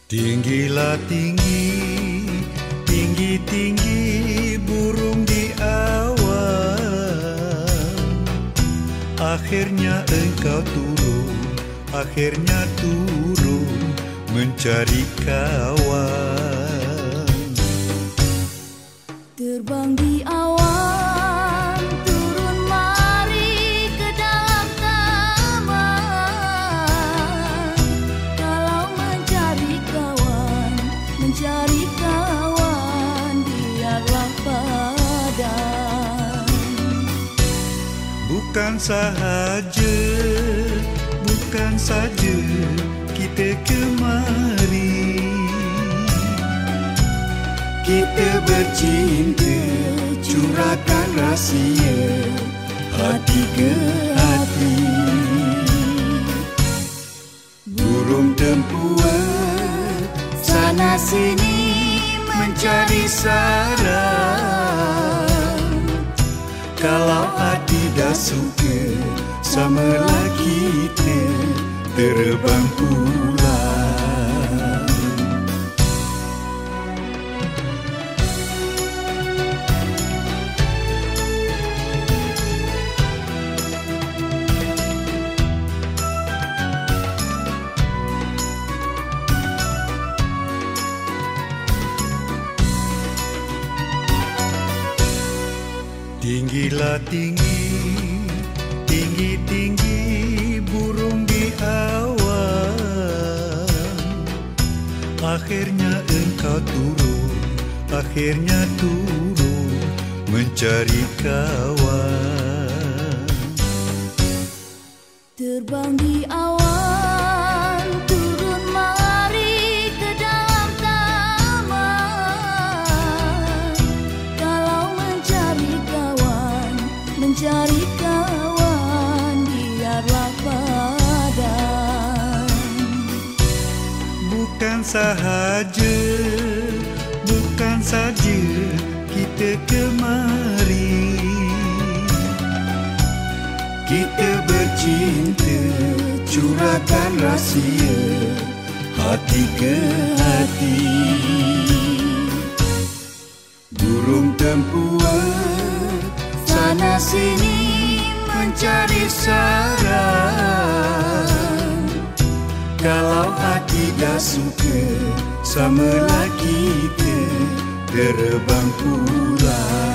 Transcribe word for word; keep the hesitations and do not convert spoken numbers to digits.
Tinggilah tinggi, tinggi-tinggi burung di awan. Akhirnya engkau turun, akhirnya turun mencari kawan. Terbang di awan, turun mari ke dalam taman. Kalau mencari kawan, mencari kawan, biarlah padan. Bukan sahaja, bukan saja kita kemari, kita bercinta, curahkan rahsia hati ke hati. Burung tempur sana sini mencari sarang. Kalau hati dah suka, samalah kita terbang pulang. Tinggilah tinggi, tinggi-tinggi burung di awan. Akhirnya engkau turun, akhirnya turun mencari kawan. Terbang di awan, turun mari ke dalam taman. Kalau mencari kawan, mencari kawan, biarlah padan. Bukan sahaja, bukan saja kita kemari, kita bercinta, curahkan rahsia hati ke hati. Burung tempur sana sini mencari sarang. Kalau hati dah suka, samalah kita terbang pulang.